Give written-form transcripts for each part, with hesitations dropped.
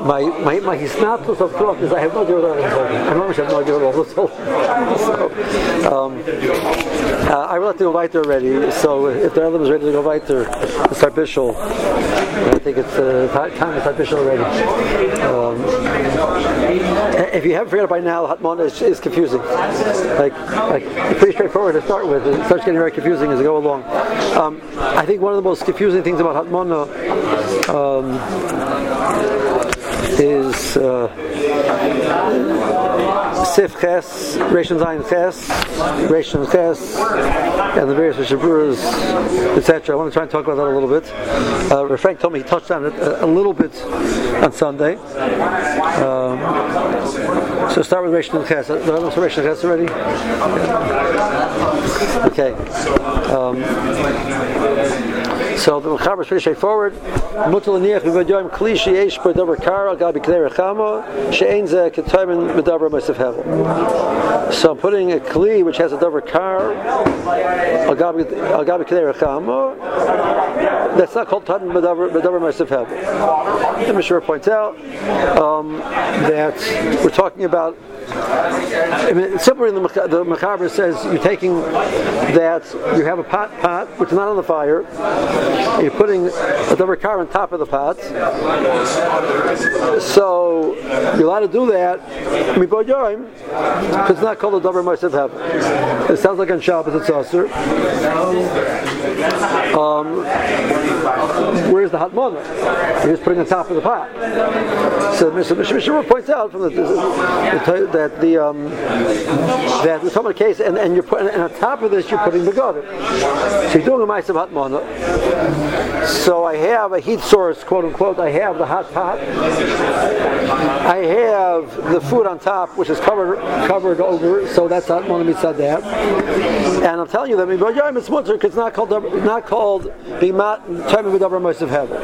my hisnatus of thought is I have no idea what I'm holding. I have no idea what I was holding. I would like to go weiter already. So if the other is ready to go weiter, start Bishul. I think it's time to start Bishul already. If you haven't figured out by now, Hatmana is confusing. Like pretty straightforward to start with. It starts getting very confusing as you go along. I think one of the most confusing things about Hatmana is Sif Ches, Rishon Zayin Ches, Rishon Ches, and the various Mishaburas, etc. I want to try and talk about that a little bit. Frank told me he touched on it a little bit on Sunday. So start with Rishon Ches. Did I know Rishon Ches already? Okay. So the Mechaber is pretty straightforward. Mutal niach v'vadoyim kli sheyesh b'davar kara gabi k'nei rechama she'ein zeh k'toymin b'davar ma'aseh hevel. So I'm putting a kli which has a davar kar al gabi k'nei rechama. That's not called toymin b'davar ma'aseh hevel. The Mishra points out that we're talking about. I mean, simply the Mechaber says you're taking that you have a pot which is not on the fire. You're putting a davar kar on top of the pot. So you're allowed to do that because it's not called a davar ma'aseh hevel. It sounds like on Shabbos it's asur. Where's the Hatmana? You're just putting on top of the pot. So Mr. Mishra points out from that we're talking about a case, and you're putting, and on top of this you're putting the begadim. So you're doing a ma'aseh Hatmana. So I have a heat source, quote unquote. I have the hot pot. I have the food on top, which is covered over. So that's Hatmana mitzad that. And I'm telling you that it's mutter because it's not called bimat toymin b'davar ma'aseh hevel.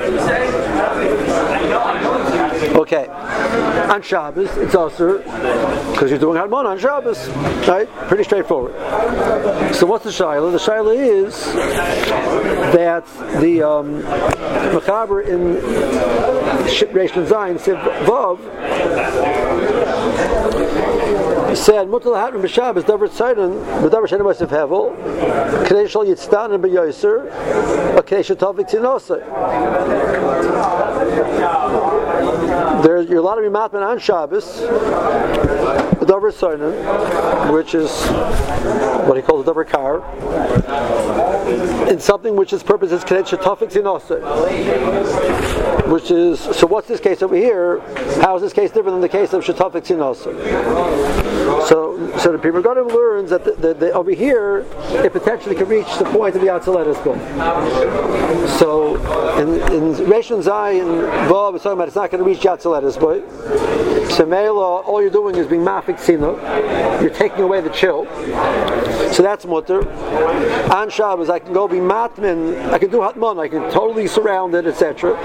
Okay, on Shabbos it's also because you're doing Hatmana on Shabbos, right? Pretty straightforward. So what's the shaila? The shaila is that the Mechaber in Rishon Zayin Siv Vav said mutal hatman b'Shabbos davar tzayden b'davar she'ein ma'aseh hevel k'nei shel yitztanen b'yoser k'nei shetavik tzinosei. You're allowed to be matman on Shabbos, the davar tzayden, which is what he calls the davar kar, in something which its purpose is k'nei shetavik tzinosei. Which is, so what's this case over here? How is this case different than the case of shetavik tzinosei? So the Pri Megadim learns that over here it potentially can reach the point of the Yatzalet Book. So in Rishon Zayin Vav it's talking about it's not going to reach Yatzalet Book. So Meila, all you're doing is being mafik tzina. You're taking away the chill. So that's mutter. On Shabbos I can go be matmin. I can do hatman. I can totally surround it, etc.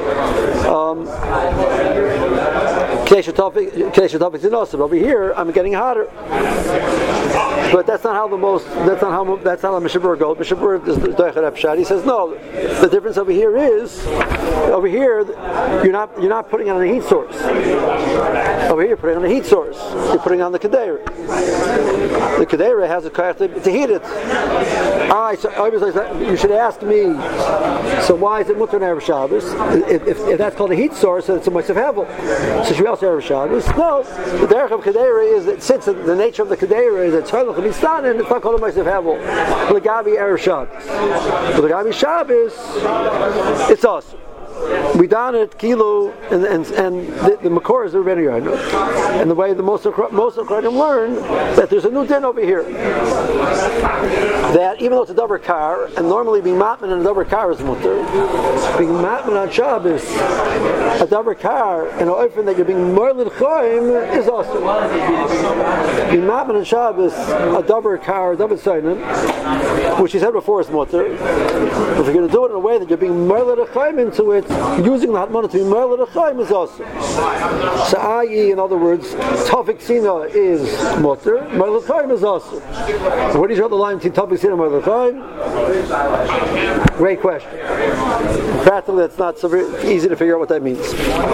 Over here I'm getting hotter. But that's not how Mishabur goes. Mishabur is the Doichad Epshad. He says no. The difference over here is you're not putting on a heat source. Over here you're putting on a heat source. You're putting on the Kedera. The Kedera has a koyach to heat it. Alright, so you should ask me, so why is it mutter Erev Shabbos? If that's called a heat source, then it's a ma'aseh hevel. So should we also Erev Shabbos? No. The derech of Kedera is that since the nature of the Kedera is that tzolach mistanen, it's not called a ma'aseh hevel. L'gabi Erev Shabbos. But l'gabi Shabbos, it's us. We don it kilo and the makor is the Rebbeinu Yonah, and the way the most of Chaim learn that there's a new din over here that even though it's a davar kar and normally being matman and a davar kar is mutter, being matman on Shabbos a davar kar and often that you're being moiled chaim is also being matman on Shabbos a davar kar davar tzayden, which he said before is mutter. If you're going to do it in a way that you're being moiled chaim into it, using the hatmana to be moiled chaim is also. So i.e. in other words, tafik sina is mutter, moiled chaim is also. So where do you draw the line between tafik sina and moiled chaim? Great question. Practically, it's not so easy to figure out what that means.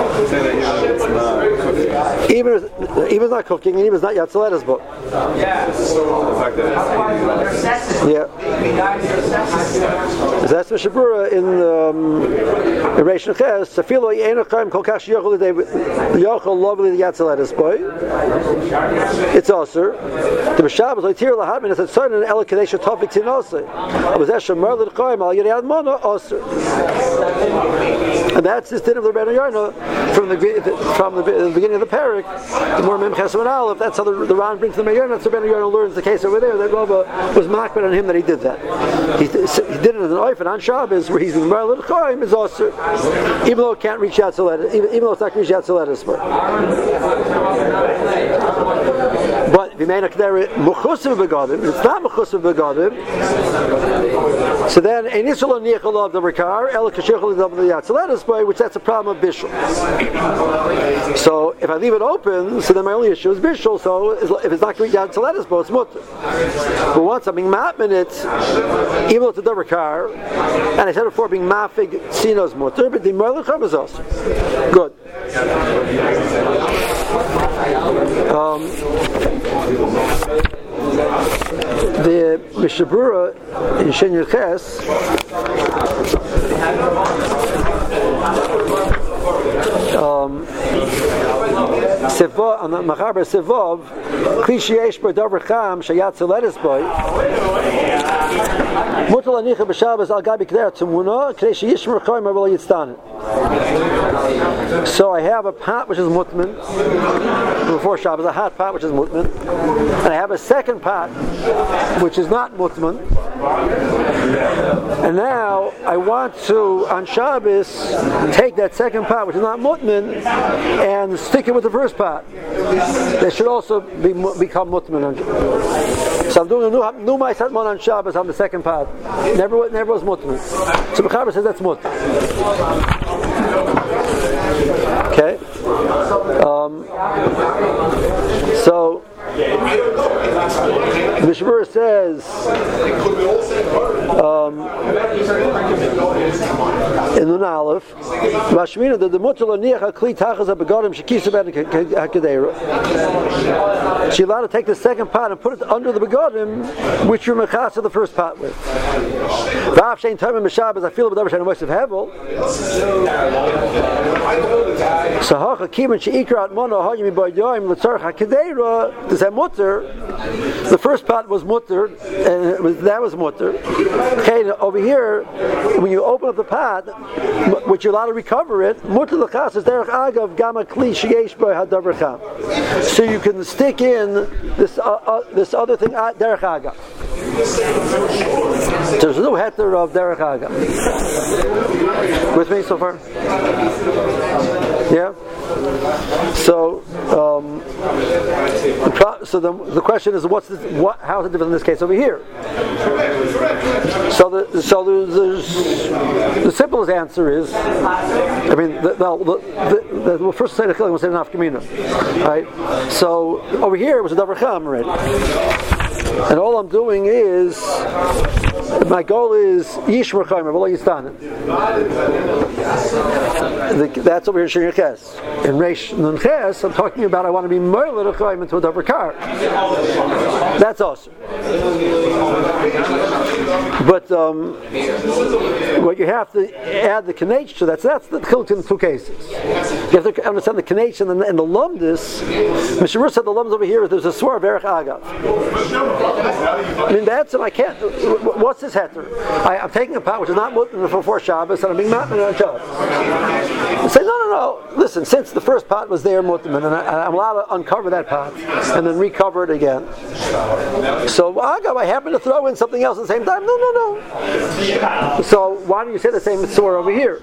Even if it's not cooking, and even if it's not Yatzalet's book. Yeah. That's the Shabura in Reish Neches. Safilo Yenachim Kolkash Yochel Yochel Lovely Yatzalet's boy. It's also the B'Shabbos Leitir Lahatmin is a certain El Kadesha Tofik Tinose. Abazesha Merlin Koim Al Yeriad Mono also. And that's this din of the Rebbeinu Yarna from the beginning of the parak. The more Mem Chesed Aleph. That's how the Ran brings the Meir. That's the Rebbeinu Yarna learns the case over there. That Rava was makbid on him that he did that. He did it as an oifen on Shabbos where he's in Merlin Koim is also, even though it can't reach out to let it, even though it's not reach out to let us. But if you may not consider mechusav begadim, it's not mechusav begadim. So then, initial nichol of the rekar, el kashichol of the yatzaletus boy, which that's a problem of bishul. So if I leave it open, so then my only issue is bishul. So if it's not going to be yatzaletus boy, it's mutter. But once I'm being matmin it, even though it's a double car, and I said before being mafig sino's mutter, but the merlecham is also good. The Mishabura in Shin Yuches Sevov on the Machaber Sevov Klishiyesh B'Davar Cham Shayat Zeledes Boy Mutal Anicha B'Shabbos Al Gabi K'der Tumuna K'Reish Yishmer Choyim Avol Yitztanen. So I have a pot which is mutman before Shabbos, a hot pot which is mutman, and I have a second pot which is not mutman. And now I want to on Shabbos take that second pot which is not mutman and stick it with the first pot. They should also become mutman. So I'm doing a new Ma'aseh Mon on Shabbos on the second pot. Never was mutman. So Mechaber says that's mutman. Okay. So the Mishabura says in Nun Aleph, Mashmina that the mutal aniach hakli tachas habegadim shekisa ben hakadera. She's allowed to take the second pot and put it under the begadim, which you're mechasa the first pot with. V'af shein time in Shabbos I feel b'davar shein moisav hevel. So hacha kimen sheikra atmona ha'yim b'yoyim l'tzarch hakadera. Does that mutter? The first pot was mutter, and that was mutter. Okay, over here, when you open up the pot, which you're allowed to recover it, mutter l'chas is derech agav gama kli sheyesh bo hadavar cham. So you can stick in this other thing derech agav. There's no heter of derech agav. With me so far? Yeah. So the question is, how is it different in this case over here? So the simplest answer is, I mean, we'll first say the chilek, we'll say the nafkamina, right? So over here it was a davar cham already, and all I'm doing is, my goal is yishmer chayim v'lo yistanen. That's over here in Shin Yuches. In Reish Nun Ches, I'm talking about I want to be merlin chayim into a davar kar. That's awesome. But what you have to add the kanech to that. So that's the chiluk in two cases. You have to understand the kanech and the lumdis. Mishabur said the lumdis over here is there's a swar of erech agav. I mean that's and I can't. What's this heter? I'm taking a pot which is not mutton for Shabbos and I'm being matman on Shabbos. I say no. Listen, since the first pot was there mutman and I'm allowed to uncover that pot and then recover it again. So agav, I happen to throw in something else at the same time. No. So why don't you say the same swar over here?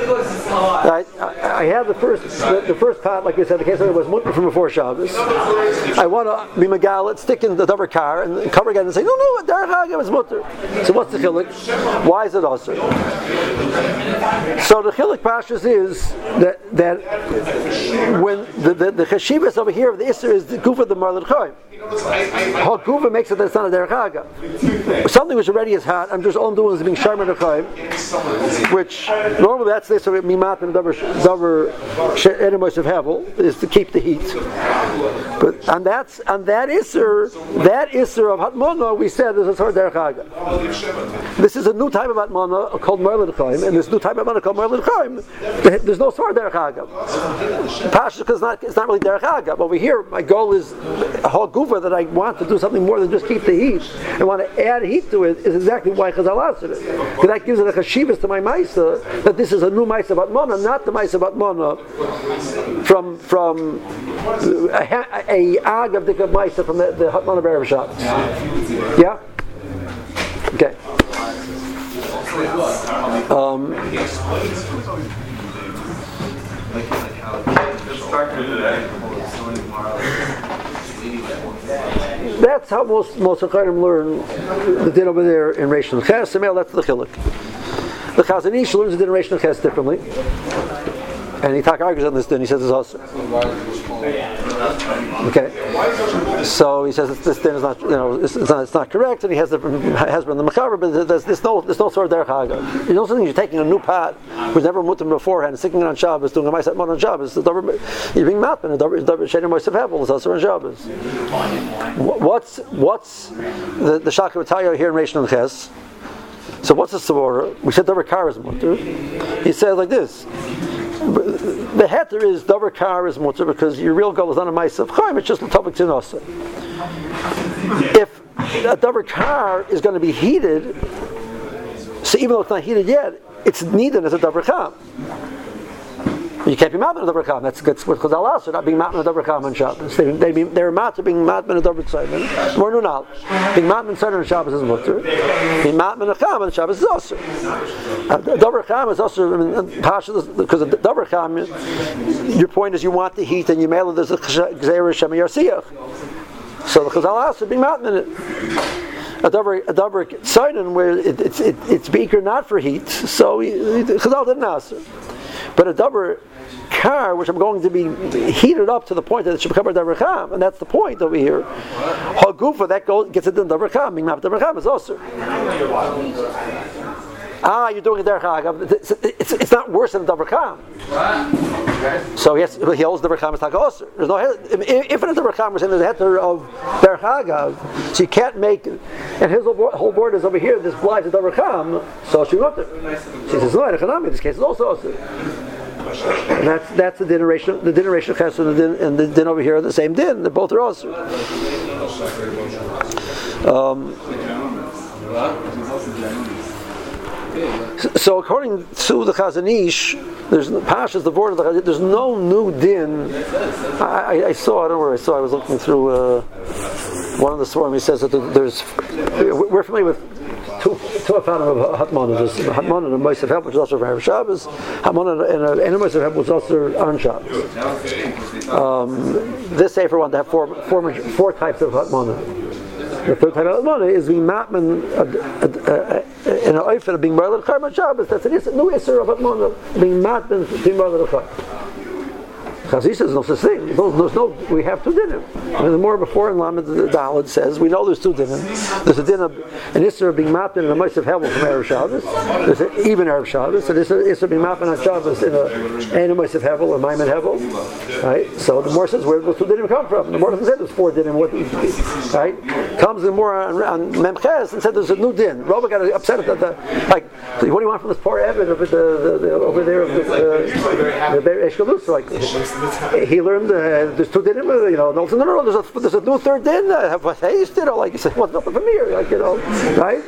I have the first pot, like we said, the case of it was mutton from before Shabbos. I want to be megalit, stick in the davar kar and cover again and say no, derech agav is mutter. So what's the chiluk? Why is it also? So the chiluk pashas is that when the cheshivas over here of the Isser is the Gufa the Marlid Chaim. How Gufa makes it that it's not a Derech Haga. Something which already is hot, I'm just all I'm doing is being Sharman Chaim, which normally that's this sort of Mimat and Davar Enemois of Hevel is to keep the heat. But on that Isser of Hatmona, we said is a sort of Derech Haga. This is a new type of Hatmona called Marlid Chaim, and this new type of Hatmona called Marlid Chaim, there's no sort of Derech Haga. Pasha, because it's not really Derech Haga. But over here, my goal is a whole gufa that I want to do something more than just keep the heat. I want to add heat to it. Is exactly why Chazal asked it. Because that gives it a chashivas to my ma'isa that this is a new ma'isa of Atmona, not the ma'isa of Atmona from a ag of the ma'isa from the Hatmona B'erev Shabbos. Yeah. Okay. That's how most Chachamim learn the din over there in Reish and Ches. That's the chiluk. The Chazon Ish learns the din in Reish and Ches differently, and he argues on this din. He says it's also okay. So he says this din is not, it's not correct, and he has been the mechaber, but there's no sort of derech haga. You know something? You're taking a new pot which never mutam beforehand, and sticking it on Shabbos, doing a ma'aseh mon on Shabbos. You're being matman. A double sheni ma'aseh hevel is also on Shabbos. What's the shaka v'taya here in Reish and Ches? So what's the svara? We said davar kar is mutter. He says like this. The heter is davar kar is mutter because your real goal is not a ma'aseh of chaim, it's just a topic tinasa. If a davar kar is going to be heated, so even though it's not heated yet, it's needed as a davar cham. You can't be matman a davar cham. That's what Chazal asked. Not being matman a davar cham on Shabbos. They're matter being matman a davar tzayman. More new knowledge. Being matman tzayman on Shabbos is mutter. Being matman a cham on Shabbos is also. Davar cham is also because of davar cham. Your point is you want the heat and you mail it. There's a gzeira shema yarsiyach. So the Chazal asked to be matman it. A davar tzayman where it's beaker not for heat. So Chazal didn't ask. But a davar kar, which I'm going to be heated up to the point that it should become a davar cham, and that's the point over here. Hagufa that gets it in davar cham. Being map davar cham is also. You're doing a derech haga. It's not worse than a davar cham. So he holds davar cham is like also. There's no if in a davar cham we're saying there's a heter of derech haga, so you can't make. And his whole board is over here. This applies to davar cham, so she wrote it. She says no, in this case is also also. And that's the generation of Ches and the din over here are the same din. They both are also. So according to the Chazon Ish, there's Pasha's the board of the Chazon Ish, there's no new din. I saw, I don't know where I saw, I was looking through one of the Swarm, he says that we're familiar with two Afanim of Hatmona. There's Hatmona and a Ma'aseh Hevel, which is also for Erev Shabbos. Hatmona and a Ma'aseh Hevel, which is also on Shabbos. This Sefer one to have four types of Hatmona. The third type of Hatmona is being matman in an oifen of being Marlid Chaim on Shabbos. That's a new Isser of Hatmona, being matman being Marlid Chaim. Chazon Ish says no such thing. We have two dinim. And the more before in Lamed the Daled says we know there's two dinim. There's a din of an Isser of being matman in a Ma'aseh Hevel from Erev Shabbos. There's an even Erev Shabbos. And there's an Isser of being matman on Shabbos in a Ma'aseh Hevel or Maiman Hevel. Right? So the more says where do those two dinim come from? The more doesn't say there's four dinim. Right? Comes the more on Memches and said there's a new din. Rava got upset at that. Like, what do you want from this poor Evid over there of the Eshkalus? Like. He learned there's two dinim, no, there's a new third din. Have a taste, like he said, what's nothing from here, right?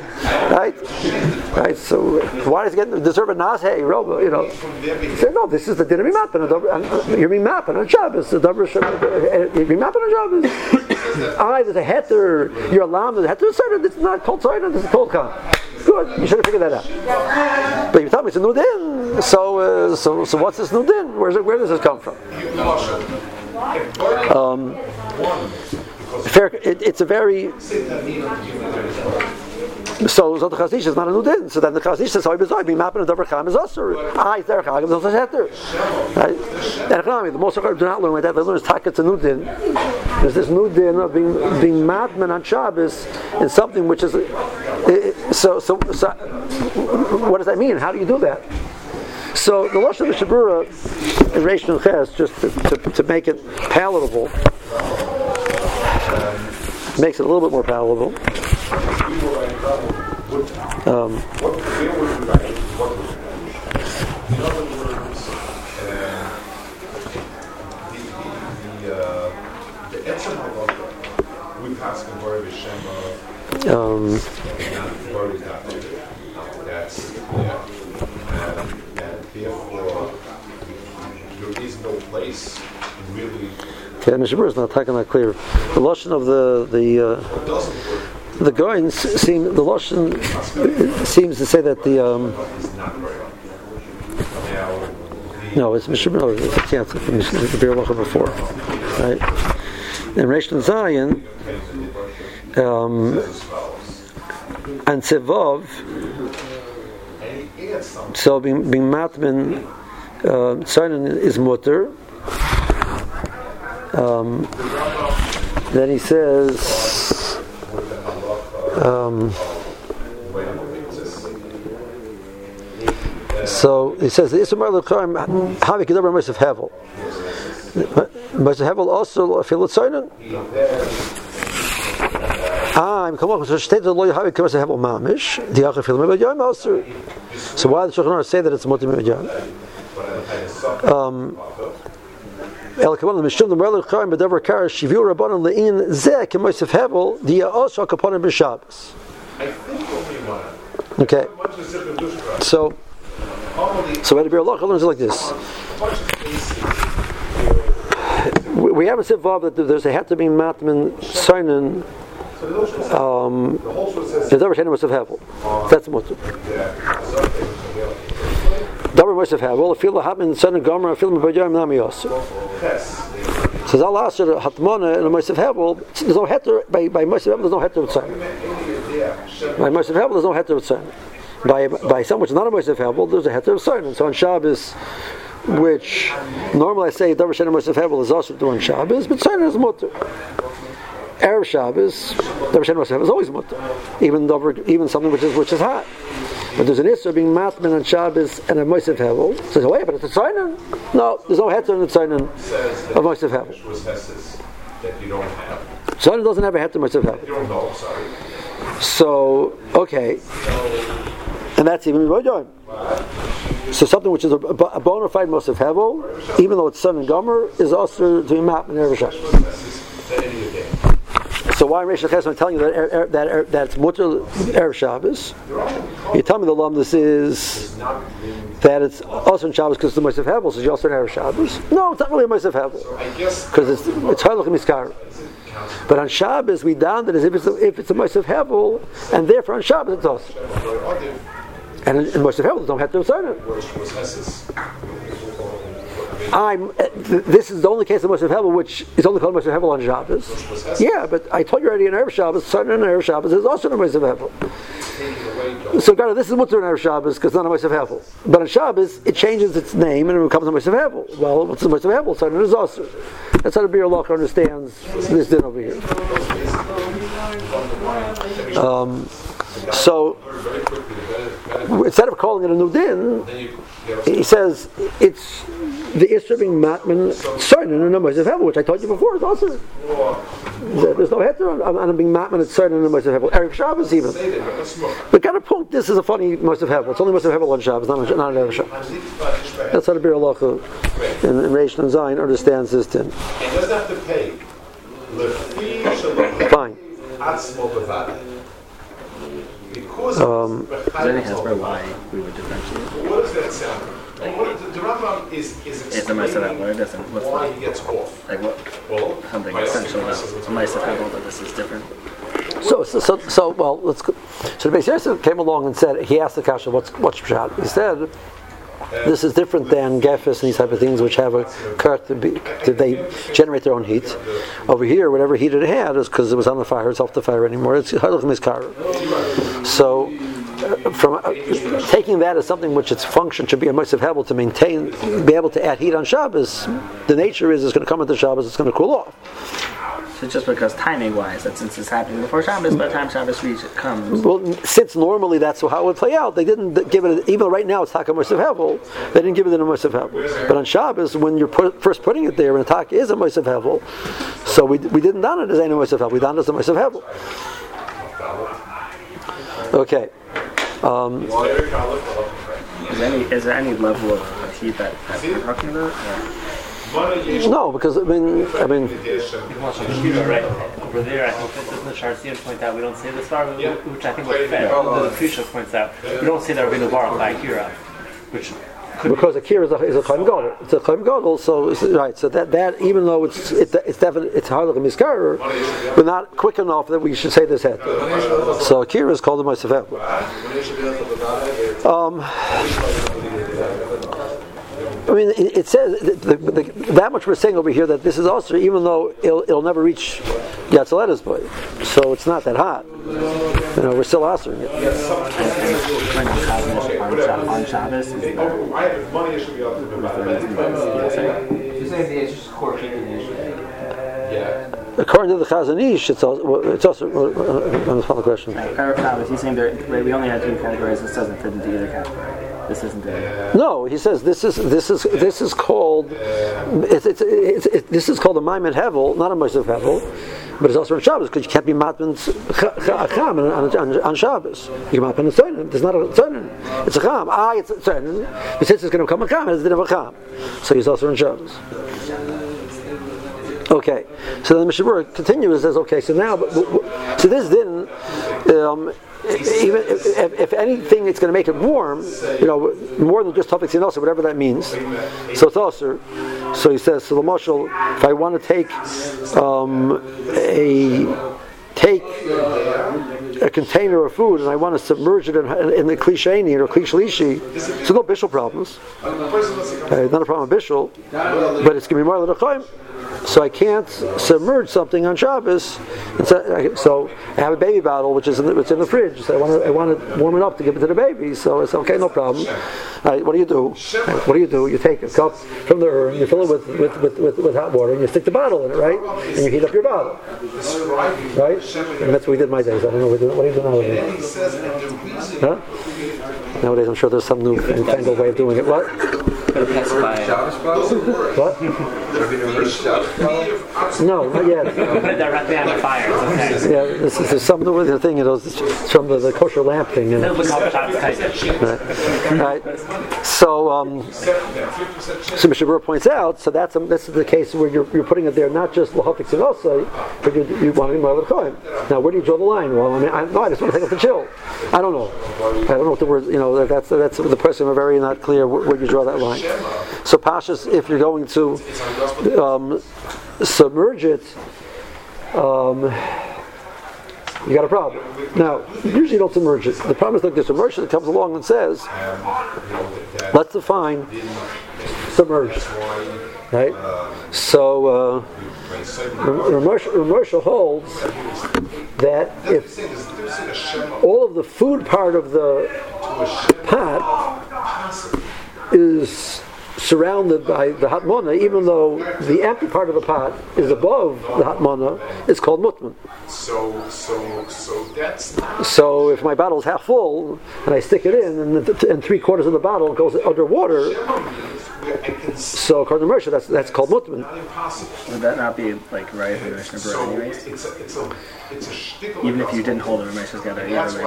So why does he deserve a nashe, Robo, He said, no, this is the din of Mimapan. You're Mimapan on Shabbos. You're Mimapan on Shabbos. There's a heter. You're alarmed. There's a heter. It's not called Tzaydan. This is called Khan. Good. You should have figured that out. But you tell me it's a new din. So what's this new din? Where does this come from? It's a very So the Chaznish is not a Nudin. So then the Chaznish says, "How bizarre! Being mapping a Davar Cham is Asur. Is Davar Chagam is also Heter." Right? And economy, the most of do not learn like that. They learn is Takat to Nudin. There's this Nudin of being madman on Shabbos in something which is so. What does that mean? How do you do that? So the Lashon of the Shabura in Reish Nun Ches, just to make it palatable, makes it a little bit more palatable. There is no place really. Okay, Mishabur is not talking that clear. The Lashon of the Goins seem the Lashon seems to say that the no, it's Mishabur. No, it's a chance of the Beer Lacha before, right? In Reish Nun Zayin and Sevov, so being matman Tzayin is mutter. Then he says, so he says the Ismar L'Chaim Havik Kedaber Mosef Hevel. Mosef Hevel also feel Tzayin. I'm coming to state the lawyer Havik Mosef Hevel Mamish. The Acher feel Mebed Yom also. So why the Shulchan Aruch say that it's mutter Mebed Yom? El Kavan the Mishum the Merler Chaim Bedavar Kar Shivu Rabbanon Lein Zeh Kemosef Hevel the also Kaponim B'Shabbos. Okay. So why the Beer Lacha learns it like this? We haven't said Vav that there's a had to be matman Tzayin. The Davar Shein Mosef Hevel. That's mutter. Davar Mosef Hevel. Feel the Hatman Tzayin Gomer. Feel the B'Yom Nami Yosef. Says Allah Asher Hatmana and a Mosef Hevel. There's no heter by Mosef Hevel. There's no heter with Tzayin. By Mosef Hevel, there's no heter with Tzayin. By something which is not a Mosef Hevel, there's a heter with Tzayin. And so on Shabbos, which normally I say Davar Shein Mosef Hevel is also during Shabbos, but Tzayin is mutter. Erev Shabbos, Davar Shein Mosef Hevel is always mutter, even something which is hot. But there's an issue being matman on Shabbos and a Mosef Hevel. Says, oh, wait, but it's a Tzayin. No, there's no heter in the Tzayin of Mosef Hevel. Tzayin doesn't have a heter Mosef Hevel. So, okay. And that's even B'Yom. So something which is a bona fide Mosef Hevel, even though it's Tzayin and Gomer, is also to be matman Erev Shabbos. So why in Reish Nun Ches I'm telling you that it's mutter Erev Shabbos? You tell me the lumdus is that it's also in Shabbos because it's the Mosef Hevel, so you also in Erev Shabbos. No, it's not really a Mosef Hevel because it's Halach Miskar. But on Shabbos we down that as if it's a Mosef Hevel, and therefore on Shabbos it's also. And in Mosef Hevel, don't have to sign it. This is the only case of Mosef Hevel which is only called Mosef Hevel on Shabbos. Yeah, but I told you already in Erev Shabbos, Sunday in Erev Shabbos is also in Mosef Hevel. So, God, this is mutter in Erev Shabbos because it's not a Mosef Hevel. But on Shabbos, it changes its name and it becomes a Mosef Hevel. Well, what's the Mosef Hevel? Sunday is also. That's how the Beer Lacha understands this din over here. So, instead of calling it a new din, he says it's the Isra being matman Tzayin and a Mosef Hevel, which I told you before is also. There's no heter on being matman at Tzayin and a Mosef Hevel. Erev Shabbos even. But got a point. This is a funny Mosef Hevel. It's only Mosef Hevel on Shabbos, not Erev Shabbos. That's how the Beer Lacha in Reish Nun Zayin understands this din. He doesn't have to pay. Fine. Then he has why we would differentiate. What does that sound? The Rambam is If the Mosef Hevel doesn't, why he gets off. like what? Well, Something essential about a Mosef Hevel that this is different. So well, let's go. So the Beis Yosef came along and said, he asked the kasha, what's pshat? He said, this is different than gefes and these type of things which have a kirk they generate their own heat. Over here, whatever heat it had is because it was on the fire, it's off the fire anymore. It's halach miskar. So, from taking that as something which its function should be a Moisef Hevel to maintain, be able to add heat on Shabbos, the nature is it's going to come into Shabbos, it's going to cool off. So just because timing-wise, that since it's happening before Shabbos, by the time Shabbos comes. Well, since normally that's how it would play out, they didn't give it, even right now it's Taka Moisef Hevel, they didn't give it in a Moisef Hevel. But on Shabbos, when you're first putting it there, and a Taka is a Moisef Hevel, so we didn't don it as any Moisef Hevel, we don it as a Moisef Hevel. Okay. Is there any level of heat that we're talking about? No, because I mean. Right over there, I think this is the Sharsian point out. We don't say this far, which I think was fair. The Prisha points out. We don't say that Rabbeinu Baruch by Akira, which. Because Akira is a Chaim Gadol. It's a Chaim Gadol, so right. So that even though it's definitely it's Halach and Miskarer, but not quick enough that we should say this head. So Akira is called the Moisef Hevel. I mean, it says that much we're saying over here that this is also, even though it'll never reach Yatzaleta's boy, so it's not that hot. We're still answering it. On Shabbos, I have money, I should be able to do You're saying the issue is core keeping the issue. Yeah. According to the Chazon Ish, it's also on the final question. Shabbos, he's saying we only have two categories. This doesn't fit into either category. This isn't there. No, he says this is called this is called a Maimed Hevel, not a Moisef Hevel, but it's also on Shabbos because you can't be matman cham on Shabbos. You can matman a tzornin. There's not a tzornin. It's a cham. It's a tzornin. But since it's going to become a cham, it's a din of a cham. So he's also on Shabbos. Okay, so then the Mishnah Berurah continues and says, okay, so now, so this din, even if anything, it's going to make it warm, more than just Tafik Sinos, whatever that means. So it's also, so he says, so the Mashal, if I want to take a container of food and I want to submerge it in the Kli Sheni or Kli Shlishi, so no bishul problems. Not a problem with bishul, but it's going to be more l'chaim. So I can't submerge something on Shabbos. So I have a baby bottle which is in the fridge. So I want to warm it up to give it to the baby. So it's okay, no problem. What do? You take a cup from the urn, you fill it with hot water, and you stick the bottle in it, right? And you heat up your bottle, right? And that's what we did in my days. I don't know what do you do nowadays? Huh? Nowadays, I'm sure there's some new fangled way of doing it. What? What? No, not yet. Put it directly on the fire. It's okay. Yeah, there's some new thing. It's from the kosher lamp thing. It'll become Right. So Mishnah Berurah points out. So this is the case where you're putting it there, not just l'hafik tzinosa, but you want to be more l'chaim. Now, where do you draw the line? Well, I just want to take up the chill. I don't know what the word. That's the person are very not clear where you draw that line. So Pashas, if you're going to submerge it, you got a problem. Now, usually you don't submerge it. The problem is like the submersion that comes along and says, let's define submerged. Right? So Ramersha holds that if all of the food part of the pot is surrounded by the hot mana, even though the empty part of the pot is above the hot mana, it's called mutman. So that's not. So if my bottle is half full and I stick it in, and 3/4 of the bottle goes underwater, so according to Mersha, that's called mutman. Would that not be like right in the Mishnah Berurah anyways? Even if you didn't hold it, Mersha's got to.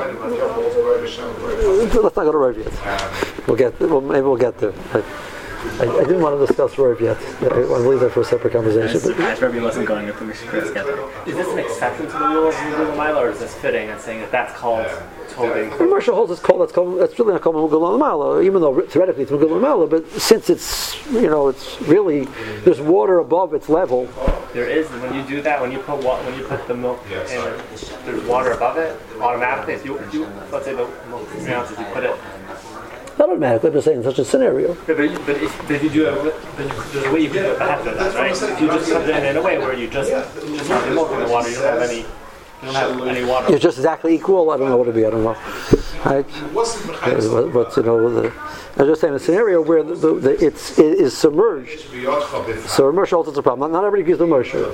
Let's not go to Rav yet. Maybe we'll get there. I didn't want to discuss Rav yet. I want to leave that for a separate conversation. Rabbi wasn't going with the Mishnah Berurah. Is this an exception to the rule of Mugul Mila, or is this fitting and saying that's called totally? Mersha holds that's really not called Mugul Mila, even though theoretically it's Mugul Mila, but since it's really there's water above its level. There is when you do that, when you put the milk in, there's water above it automatically. If you let's say the milk is 3 ounces, you put it. Not automatically, I'm just saying in such a scenario. But if you do it, there's a way you can do it after that, right? If you just put it in a way where you just have the milk in the water, you don't have any don't have any water. It's just exactly equal. I don't know what it'd be. I don't know. Right? But I was just saying a scenario where it is submerged. So immersion also is a problem. Not everybody agrees with immersion.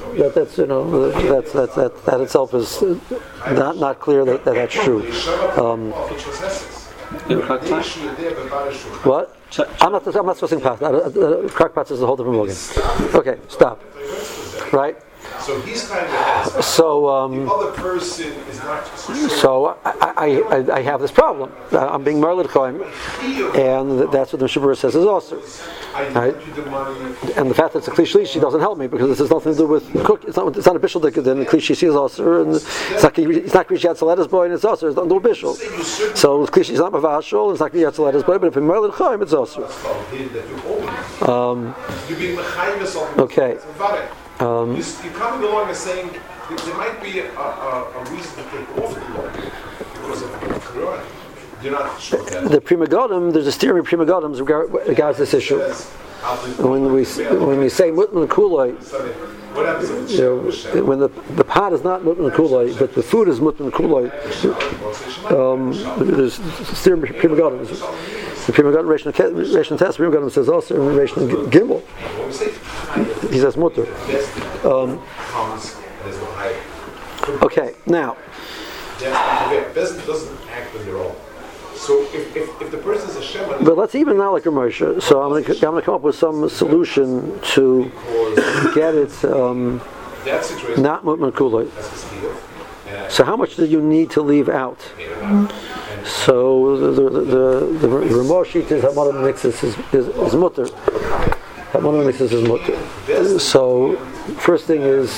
That itself is not clear that that's true. What? I'm not discussing past. Crack pots is a whole different ballgame. Okay, stop. Right. So he's kind of so the other person is not. So I have this problem. I'm being Marlid Chaim, and that's what the Mishabura says is also. Right? And the fact that it's a Klishlishi doesn't help me because this has nothing to do with cook. It's not a bishul that then Klishlishi is also, and it's not Klishi Yatzaletas boy, and it's also. It's not no bishul. So Klishi is not Mavashul, it's not Klishi Yatzaletas boy, but if in Marlid Chaim, it's also. Okay. You're coming along and saying there might be a reason to take off the law because of Quran. You're not sure that. The Prima Godim, there's a theory of Prima Godim regards this issue. When we say Mutman Kuloi, when the pot is not Mutman Kuloi, but the food is Mutman Kuloi, there's theory of Prima Godim. The Prima Godim Ration Test, Prima Godim says also in Ration Gimel. He says mutter. Okay, now. Bezin doesn't act on their own. So if the person is a Shem, but let's even now like a Moshe. So I'm going to come up with some solution to get it not mutman kuloi. So how much do you need to leave out? So the Ramah sheet is Hamadam Nixis is mutter. Hamadam Nixis is mutter. So first thing is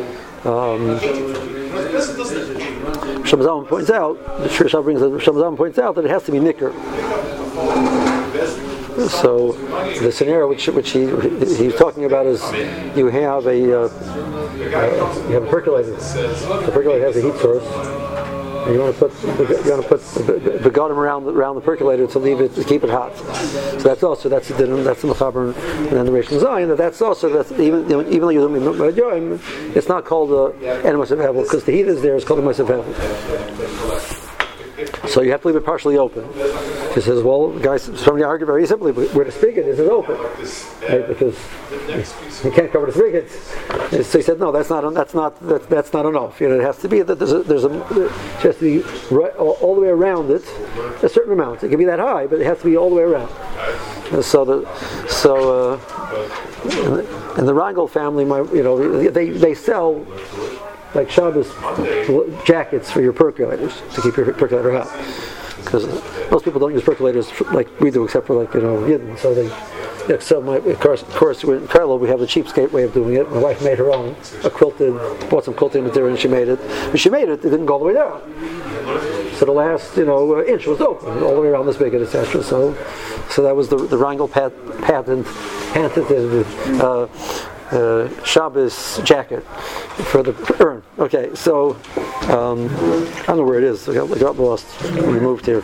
Shamzam points out, the Shrisha brings that Shamzam points out that it has to be nicker. So the scenario which he's talking about is you have a percolator. The percolator has a heat source, and you want to put the begodim around the percolator to leave it, to keep it hot. So that's the mechaber and then the Rishon Zion. That's even though you don't mean it's not called the animus of hevel because the heat is there. It's called the animus of hevel. So you have to leave it partially open. He says, well, guys, somebody argued very simply, where the spigot is open, right? Because you can't cover the spigot. So he said, no, that's not enough. It has to be that it has to be right, all the way around it, a certain amount. It can be that high, but it has to be all the way around. And and the Rangel family, they sell like Shabbos jackets for your percolators to keep your percolator hot. Because most people don't use percolators like we do, except for Yidden. So they, of course, in Carlo we have the cheapskate way of doing it. My wife made her own, bought some quilting material, and she made it. When she made it, it didn't go all the way down. So the last, inch was open all the way around this big, etc. So that was the Rangel patent Shabbos jacket for the urn. Okay, so I don't know where it is. I got lost. We moved here.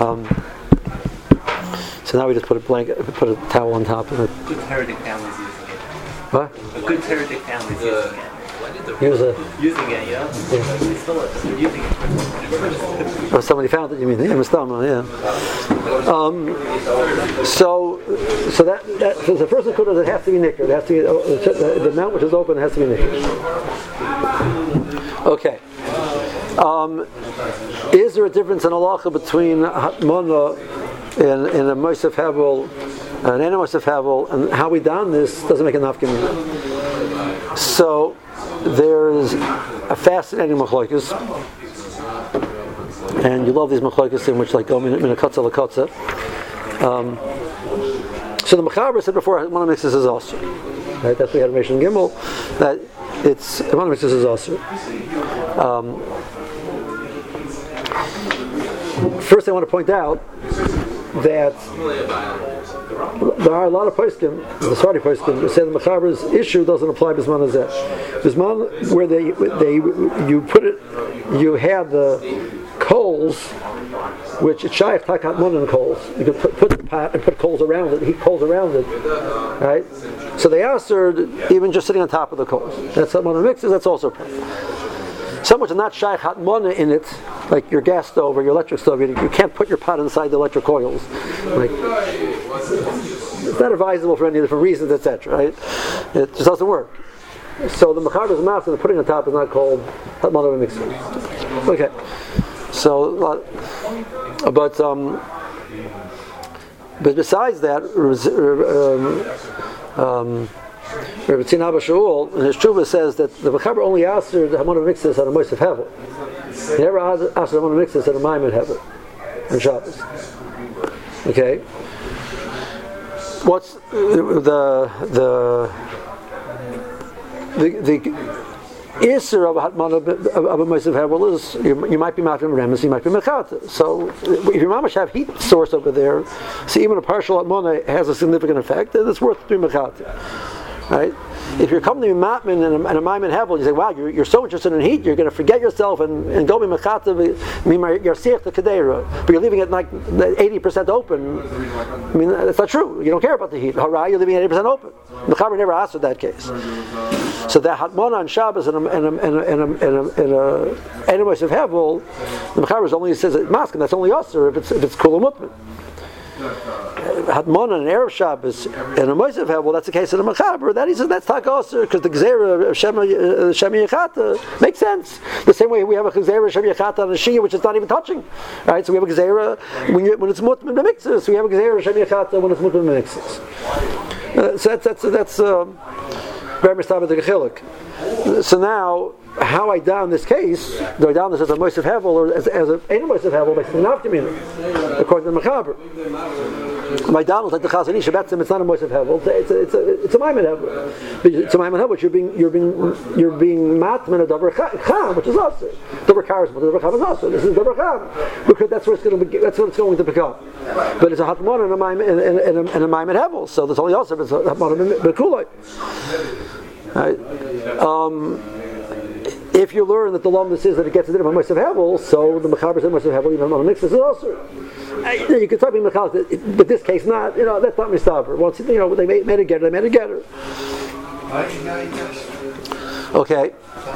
So now we just put a towel on top of it. Good heretic families using it. What? A good heretic families using it. Using it, Yeah. They're using it. Oh, somebody found it. You mean? Yeah. So the first one it has to be nicker. It has to be the amount which is open has to be nicker. Okay. Is there a difference in halacha between Hatmana in a Mosef Hevel and an Mosef Hevel, and how we done this doesn't make enough nafkamina. So there's a fascinating machlokes, and you love these machlokes in which go min a kotza l'kotza. So the Mechaber said before one of the mixes is also right. That's we had Rishon Gimel that it's one of the mixes is also. First, I want to point out that there are a lot of poskim, the Sardi poskim, that say the Mechaber's issue doesn't apply Bisman Hazeh. Bisman, where you put it, you have the coals, which it's shaykh takat munan coals. You can put the pot and put coals around it, heat coals around it, right? So they answered even just sitting on top of the coals. That's what munan mixes. That's also a problem. someone is not shaykh hatmona in it, like your gas stove or your electric stove, you can't put your pot inside the electric coils. Like, it's not advisable for any different reasons, etc. Right? It just doesn't work. So the mechaber's mask and the putting on top is not called hatmona b'miksa. Okay. So, but besides that, Rabbi Tzin Abba Shaul in his Tshuva says that the mechaber only answered the hatmona b'miksa at a Mosef Hevel. He never answered the hatmona b'miksa at a Maimon Hevel on Shabbos. Okay. What's the Isser of a hatmana of a Mosef Hevel is you might be matim remes, you might be mechata. So if your mamash have heat source over there, so even a partial hatmana has a significant effect, and it's worth doing mechata. Right? If you're coming to be matman and a maimon hevel, you say, "Wow, you're so interested in heat, you're going to forget yourself and go be mechata your siach the kadera, but you're leaving it like 80% open." I mean, that's not true. You don't care about the heat. Hurrah, you're leaving it 80% open. The Mechaber never asked for that case. So that hatmana on Shabbos and a Mosef Hevel, the Mechaber only says at Maskim. That's only usher if it's kula mutman. Hatmana and Erev Shabbos and a Mosef Hevel, that's the case of the Mechaber. That he says that's takosser because the Gzeira of Shema Yechata makes sense. The same way we have a Gzeira of Shema Yechata on a Shia which is not even touching. Right? So we have a Gzeira when it's mutman b'mikzas. So we have a Gzeira of Shema Yechata when it's mutman b'mikzas. So that's very mistabed the gechilik. So now, how I down this case? Do I down this as a Mosef Hevel or as a Mosef Hevel? By saying nafkamina, according to the Mechaber. My down is like the Chazon Ish. It's not a Mosef Hevel. It's a Maimon Hevel. It's a Maimon Hevel. But you're being matman a Dover Cham, which is also Dover Karas, but Dover Cham is also. This is Dover Cham because that's what it's going to be. That's what it's going to become. But it's a Hatmon and a Maimon Hevel. So there's only also it's a Hatmon and a Kuloi. Right. If you learn that the Lomdus is that it gets a different Mosef Hevel, so the Mechaber said Mosef Hevel, even on the mix is also. You could talk about Mechaber, but this case not. That's not Mistaber. Once they made it getter, they made it getter. Okay.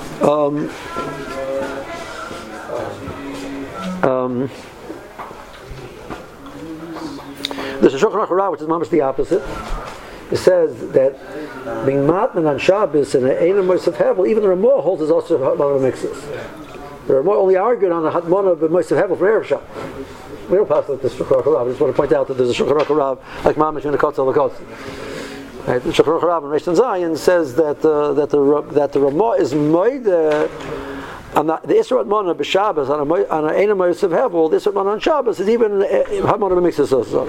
There's a Shulchan Aruch Hara, which is almost the opposite. It says that being matman on Shabbos and an Mosef Hevel, even the Ramah holds is also Hatmana mixes. The Ramah only argued on the Hatmana of Mosef Hevel for Erev Shabbos. We don't pass like this Shulchan Aruch Hara. I just want to point out that there's a Shulchan Aruch Hara like Mamash in the Kotzel L'Kotzel. Right? The Shulchan Aruch Hara in Reish Zion says that the Ramah is moide on the Isra Hatmana b'Shabbos on a Mosef Hevel. The Isra Hatmana on Shabbos is even Hatmana mixes also.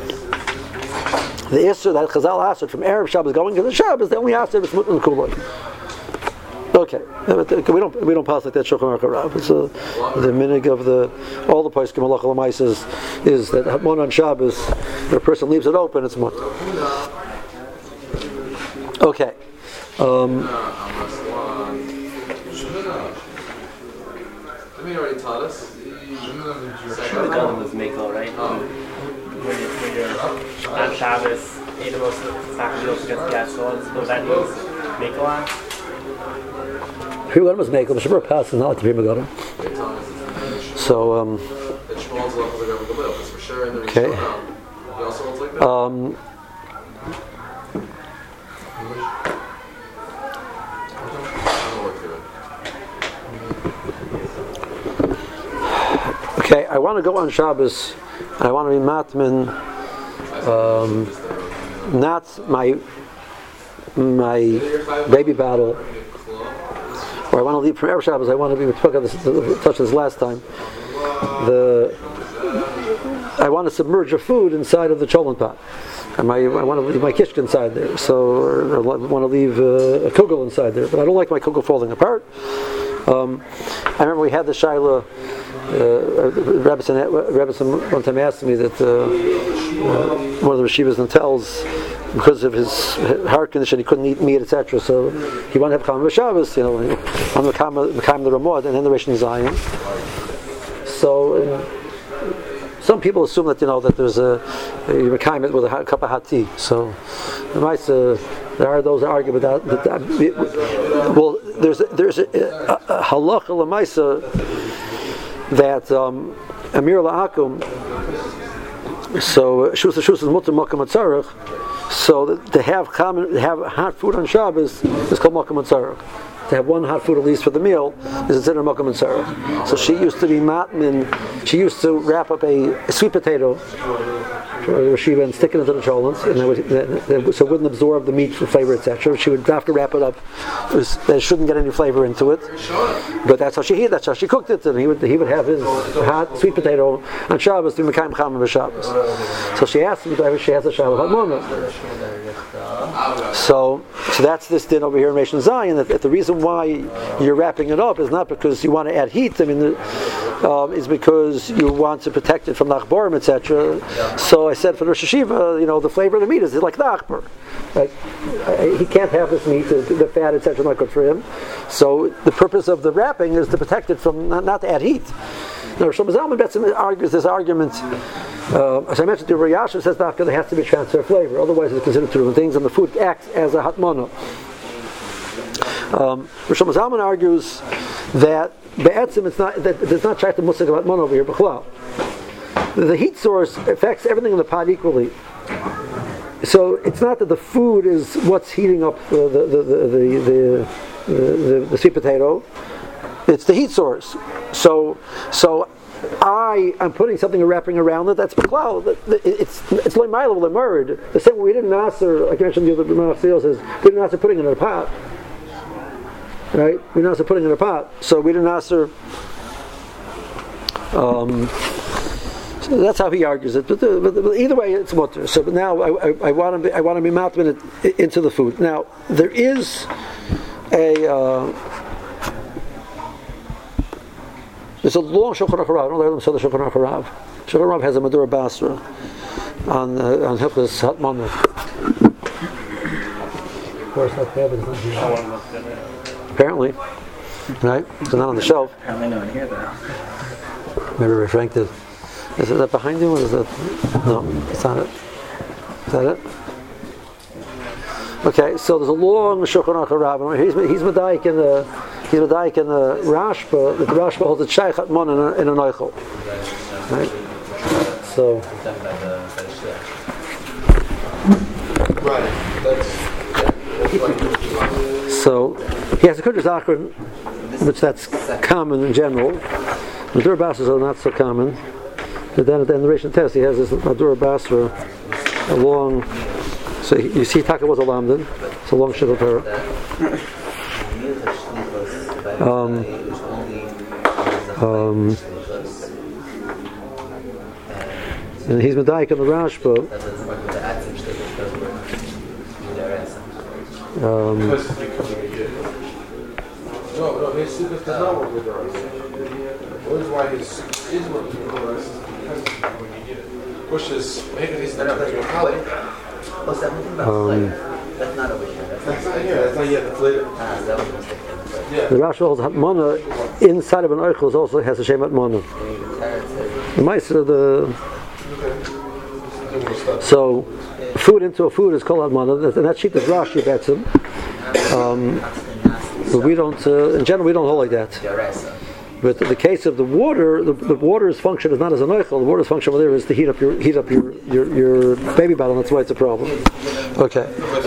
The Isser that Chazal asked from Erev Shabbos going to the Shabbos, they only asked if it's Mutlan Kuloi. Okay, we don't pass like that Shulchan Aruch Hara. It's the minig of all the poskim halacha l'maisa is that Hatmon on Shabbos, if a person leaves it open, it's Mut. Okay. He already taught us. The golem was Mako, right? When you're on Shabbos, Eidos Sakadios against Gasol, so that means Mako on? Pri Megadim was Mako, the Shabbat passed is not like the Pri Megadim. So, okay. Okay, I want to go on Shabbos. I want to be matman, not my baby battle. Or I want to leave from Erev Shabbos. I want to be. We touched this last time. I want to submerge a food inside of the cholent pot. And I want to leave my kishka inside there. So, or I want to leave a kugel inside there. But I don't like my kugel falling apart. I remember we had the Shaila. Rebbetzin one time asked me that one of the Reshivas and tells because of his heart condition he couldn't eat meat, etc. So he wanted to have Chama Shabbos, on the Mekayim the Ramad and then the Rishon Zion. So some people assume that that there's a Mekayim with a cup of hot tea. So the Maisa There are those that argue about that. Well, there's a halacha l'maisa that Amir la'akum. So shus is mutter makam atzarich. So to have hot food on Shabbos is called makam atzarich. To have one hot food at least for the meal is considered makam atzarich. So she used to be matmin. She used to wrap up a sweet potato. Shiva and stick it into the cholents, and so it wouldn't absorb the meat flavor, etc. She would have to wrap it up; it shouldn't get any flavor into it. But that's how she cooked it, and he would have his hot sweet potato on Shabbos to Mekayim Chama b'Shabbos. So she asked him if she has a Shabbos Hatmona. So that's this din over here in Rishon Zion. That the reason why you're wrapping it up is not because you want to add heat. I mean, is because you want to protect it from nachborim, etc. So I said for Rosh Hashiva, the flavor of the meat is like the achbar. Right? He can't have this meat, the fat, etc. Not good for him. So the purpose of the wrapping is to protect it from not to add heat. Now, Shlomo Zalman Betzim argues this argument. As I mentioned, the Rayasha says that there has to be transfer of flavor. Otherwise, it's considered two different things, and the food acts as a hatmana. Shlomo Zalman argues that be'etzim it's not that there's not shaykh the musik of hatmana over here. B'chlal. The heat source affects everything in the pot equally. So it's not that the food is what's heating up the sweet potato. It's the heat source. So I'm putting something wrapping around it. That's b'klal. It's loymaila l'murd. The same way we didn't answer, like I mentioned, the other Ramah says we didn't answer putting it in a pot. Right? We didn't answer putting it in a pot. So we didn't answer. So that's how he argues it. But either way, it's mutter. So but now I want to be matmin it into the food. Now there is there's a long Shulchan Aruch Rav. I don't know the Shulchan Aruch Rav. Shulchan Aruch has a Madura Basra on Hilchos Hatmana. Of course, not bad, but it's not here. Apparently, right? It's not on the shelf. Apparently, no one here though. Maybe Ray Frank did. Is that behind you, or is that? No, it's not it. Is that it? Okay, so there's a long Shulchan Aruch Rav. He's medayik in the Rashba. The Rashba holds a shaykh hatmon in an oichel. Right. So. So he has a Kudus Akron, which that's common in general. Madura Basras are not so common. But then at the end of the Rishon test, he has this Madura Basra along. So you see, Taka was a Lamdan. It's a long Shiva Torah. And he's medayik in the Rashba. No, his super does not work with the rest. That is why his work with the rest when you get it. Pushes, maybe he's not your colleague. What's that moving about? That's not over here. That's not here. That's not yet. That's later. That was a mistake. The Rashi holds Hatmana inside of an Eichel also has a Shem Hatmana. The Meiser, so food into a food is called Hatmana, and that sheet is Rashi Betzim. But we don't, in general, we don't hold like that. But in the case of the water, the water's function is not as an oichel. The water's function over there is to heat up your baby bottle. That's why it's a problem. Okay.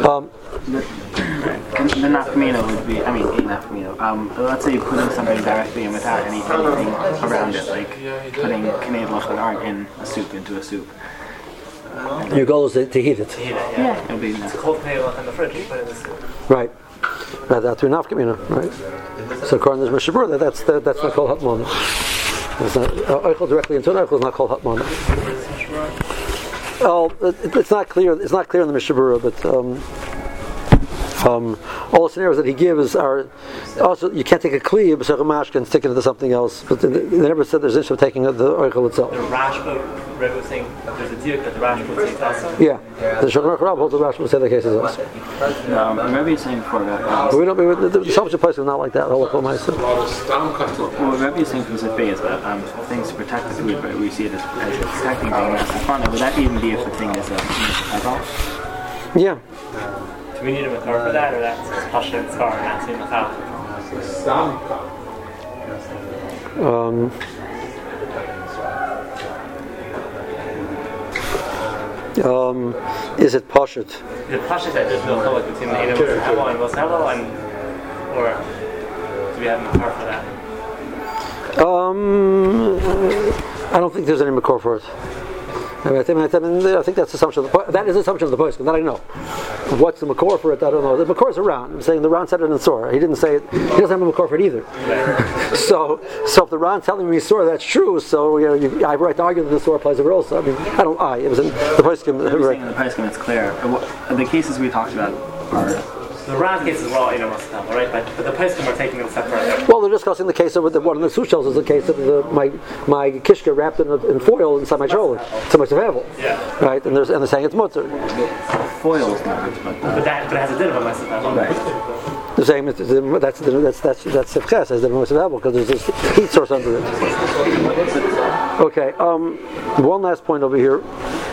The nafkamina would be, a nafkamina. Let's say you're putting something directly in without anything around it, like putting Kaned Lachadar into a soup. Your goal is to heat it. Yeah. It'll be it's cold Kaned in the fridge, you put it in the soup. Right. That's your nafkamina, right? So according to Mishabur, that's not called hatmana. It's not oichel directly into an oichel is not called hatmana. Oh, it's not clear. It's not clear in the Mishabur, but all the scenarios that he gives are also you can't take a kli b'sach mashka and stick it into something else. But they never said there's an issue of taking the oichel itself. The Rashba was saying that there's a diuk that the Rashba would take also. Yeah, the Shulchan Aruch Rav holds the Rashba would say the case is also. Remember you saying before that. The subject place is not like that. Well, remember you saying from Zifay is that things to protect the food, but we see it as a protecting thing. That's fun. Would that even be if the thing is a alcohol? Yeah. Do we need a makar for that, or that's pasha and scar and that's in the chal? Is it pashut? Is it pasha that there's no chalak between the Eina Mosavelo and Mosavelo, or do we have a makar for that? I don't think there's any makor for it. I think that's assumption. That is assumption of the poskim. That I know. What's the makor for it? I don't know. The makor is a Ran. I'm saying the Ran said it in Surah. He didn't say it. He doesn't have a makor for it either. so if the Ran telling me Surah, that's true. So I have a right to argue that the Surah applies over also. I mean, I don't. It was in the poskim. I'm saying in the poskim, it's clear. The cases we talked about are. The Ran cases were all Eina Mosavelo, right? But the poskim are taking them separate. Well, they're discussing the case of one of the sous-shells is the case of my kishka wrapped in foil inside my shoulder. So much of Havel. Yeah. Right, and they're saying it's mutter. Foil is not, but it has a din of a Mosavelo. Right. The same. That's sefches as the Mosavelo because there's this heat source under it. Okay. One last point over here.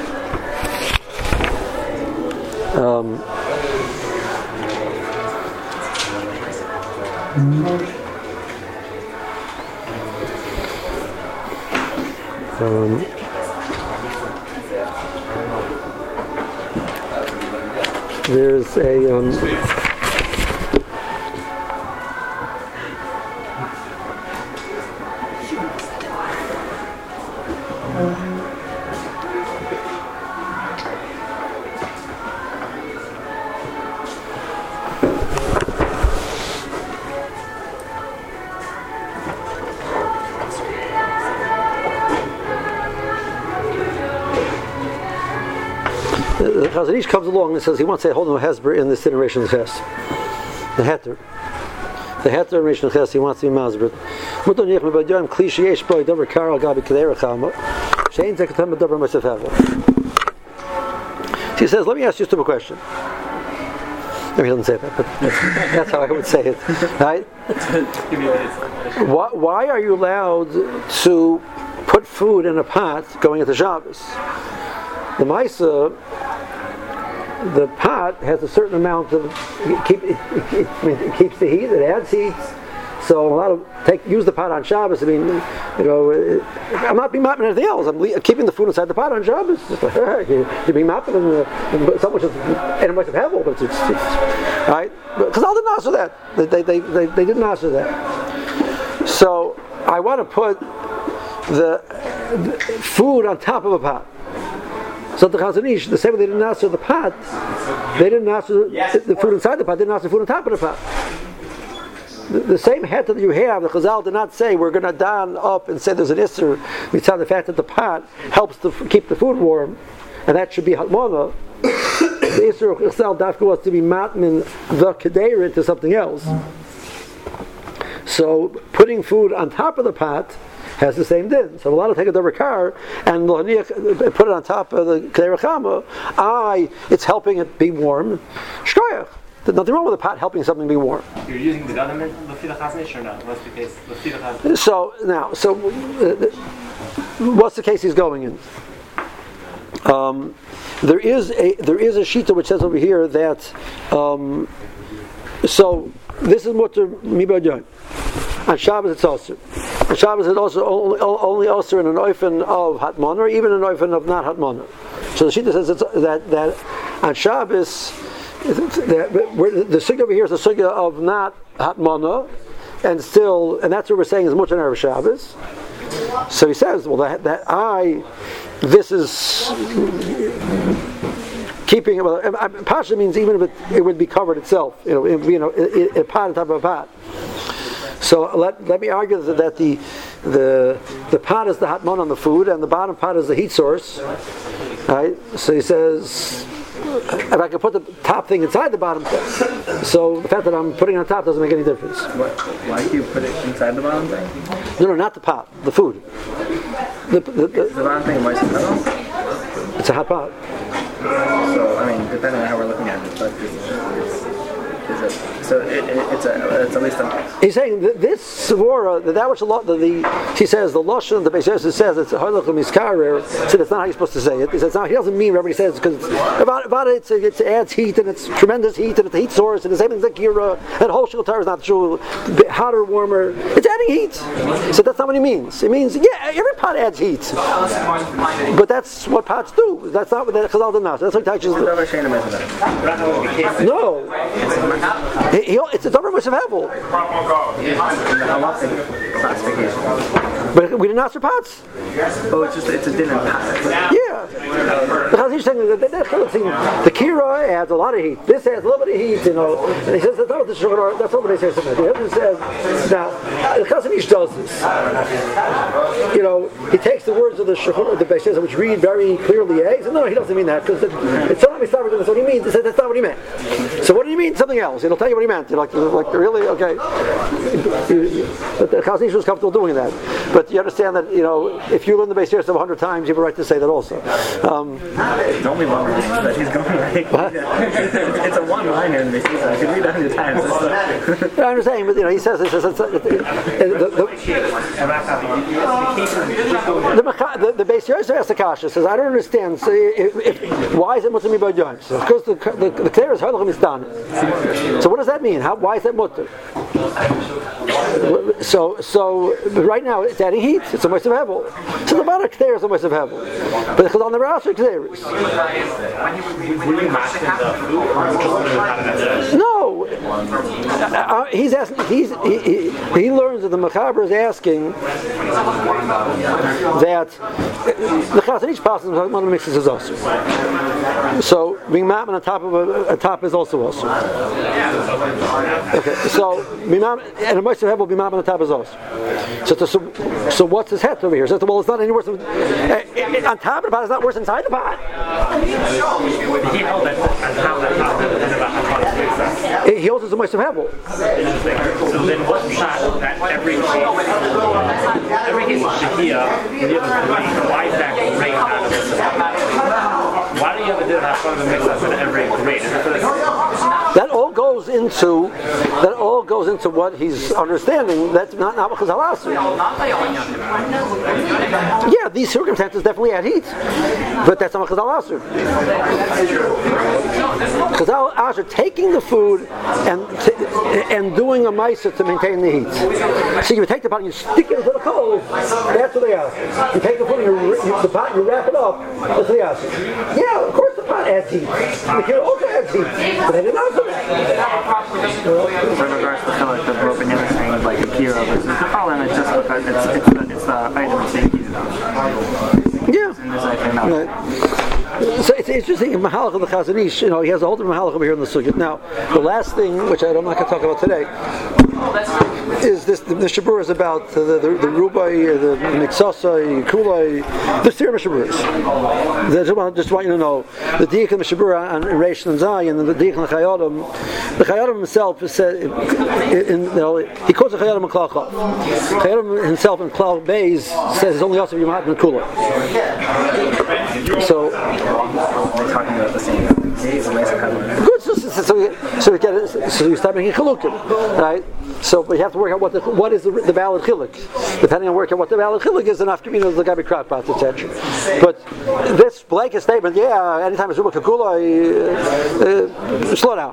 There's a the Chazon Ish comes along and says he wants to hold no hesber in this iteration of Ches. The heter iteration of Ches, he wants to be masbert. Muton yech mebadyoim kli sheyesh boi dover karal gabi kedei rechama shein zekatem bedover Mosavelo. He says, let me ask you a stupid question. I mean, he doesn't say that, but that's how I would say it. Right? Why are you allowed to put food in a pot going into Shabbos? The Maisa, the pot has a certain amount of it keeps the heat, it adds heat. So a lot of use the pot on Shabbos. I mean, I'm not being mopping anything else. I'm keeping the food inside the pot on Shabbos. You're being mopping and so much of hevel, but it's right because I didn't answer that. They didn't answer that. So I want to put the food on top of a pot. So the Chazon Ish, the same way they didn't answer the pot, they didn't answer the food inside the pot, they didn't answer the food on top of the pot. The same heter that you have, the Chazal did not say we're going to don up and say there's an Isser. We tell the fact that the pot helps to keep the food warm, and that should be Hatmana. The Isser of Chazal Dafka was to be matnin the Kedeir into something else. So putting food on top of the pot has the same din. So a lot of take a double car and put it on top of the Kedei Rechama. It's helping it be warm. Shkoyach. There's nothing wrong with the pot helping something be warm. You're using the government Lefila Chazon Ish or not? What's the case? Lefila Chazon Ish. So what's the case he's going in? There is a shita which says over here that so this is what Mibad Yoim. On Shabbos it's also. On Shabbos it's also only also in an oifen of Hatmana or even an oifen of not Hatmana. So the shita says that on Shabbos the sugya over here is the sugya of not Hatmana and that's what we're saying is much on Erev Shabbos. So he says, well, this is keeping it. Pasha means even if it would be covered itself, a pot on top of a pot. So let me argue that the pot is the hatmon on the food, and the bottom pot is the heat source. Right? So he says, if I can put the top thing inside the bottom, so the fact that I'm putting it on top doesn't make any difference. Why do you put it inside the bottom thing? No, not the pot, the food. The bottom thing, why is it metal? It's a hot pot. So, I mean, depending on how we're looking at it, but this is it? So it's at least a... He's saying that this Svora, that which he says the Lashon, the Beis Yosef says it's Halach Miskarer. So that's not how you're supposed to say it. He says he doesn't mean whatever he says because about it, it adds heat and it's tremendous heat and it's a heat source and the same thing as Akira and whole Shul Torah is not true, hotter, warmer. It's adding heat. So that's not what he means. It means every pot adds heat, but that's what pots do. That's not what that Chazal did not. That's what touches. No, it's a double of Hevel. But we did not for pots. Oh, it's a dinner pot. Yeah. Because he's saying that the Kira adds a lot of heat. This adds a little bit of heat, And he says that's not what the Shulchan. That's not what he says. He says now the Chazanish does this. He takes the words of the Shulchan, the Beis Yosef, which read very clearly. He says no, he doesn't mean that because it's not that's what he means. He says that's not what he meant. So what do you mean? Something else. He'll tell you what he meant. Like really okay. But the Chazanish was comfortable doing that. But you understand that if you learn the Beis Yosef 100 times, you have a right to say that also. It's only one line that he's going right. It's a one-liner in the Beis Yosef. I can read 100 times. I'm just saying, but he says the Beis Yosef asks the Kasha, says I don't understand. So why is it mutter by Yom? Because the Ketera is Halach Mistan. So what does that mean? Why is that mutter? So right now it's adding heat. It's a Moshe Hevel. So the bottom Ketera is a Moshe Hevel. But because on the Rashi Keteras. No. He's asking. He learns that the Mechaber is asking that the Chazon each person one of the mixes is also. So being ma'am on top of a top is also. Okay. So and a Moshe Hevel will be ma'am on the top is also. So what's his head over here? So well, it's not any worse on top of the pot. It's not worse inside the pot. He holds it's a Moshe Hevel. So then what's the shot that every case of Shahia, why is that great out of this? Why do you have a dinner have fun of a mix up in every grade? That all goes into what he's understanding. That's not what Chazal asked. Yeah, these circumstances definitely add heat, but that's not what Chazal asked. Chazal asked taking the food and doing a ma'aser to maintain the heat. So you take the pot and you stick it into the coals. That's what they ask. You take the food and the pot and you wrap it up. That's what they ask. Yeah, of course the pot adds heat. The kid also adds heat, but they did not do that. In regards to the broken yellow saying like Akira versus the Fallen, it's just because it's the item being heated up. Yeah. So it's interesting in Mahalach of the Chazanish, he has a whole different Mahalach over here in the Sukkot. Now, the last thing, which I'm not going to talk about today, is this, the Mishabur is about the Rubai, the Mitzasai, Kulai, the Sir Mishaburas. I just want you to know, the Diak of Mishabura on Reish and Zayin, and the Diak of the Chayyim himself said, he calls the Chayyim a Klal Chav. Chayyim himself in Klal Beis says it's only also Yom and Kulai. So, we're talking about the same days. Good. So you start making chilukim, right? So we have to work out what is the valid chiluk. Depending on what the valid chiluk is, enough to the gabi krat pots, etc. But this blanket statement, anytime it's Ruba Kakula, slow down.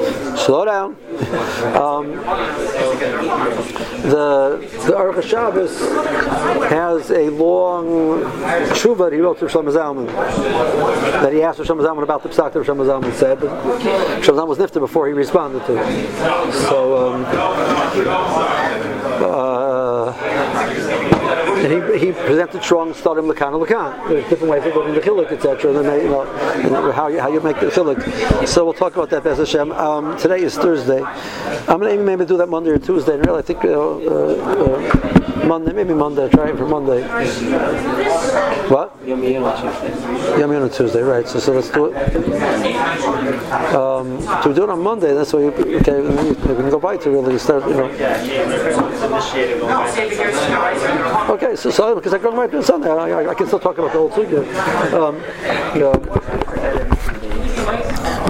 The Aruch HaShabbos has a long tshuva that he wrote to Shlomo Zalman, that he asked Shlomo Zalman about the psak that Shlomo Zalman said, but Shlomo Zalman was nifter before he responded to it. So and he presented strong stadim lakan. There's different ways of going to chiluk, etc. And then how you make the chiluk. So we'll talk about that, Bez Hashem. Today is Thursday. I'm going to maybe do that Monday or Tuesday. And really, I think maybe Monday. Try it for Monday. What? Yom Yom on Tuesday, right? So let's do it. So we do it on Monday. That's why we can go by to really start. Okay, so because I go right to Sunday, I can still talk about the whole thing.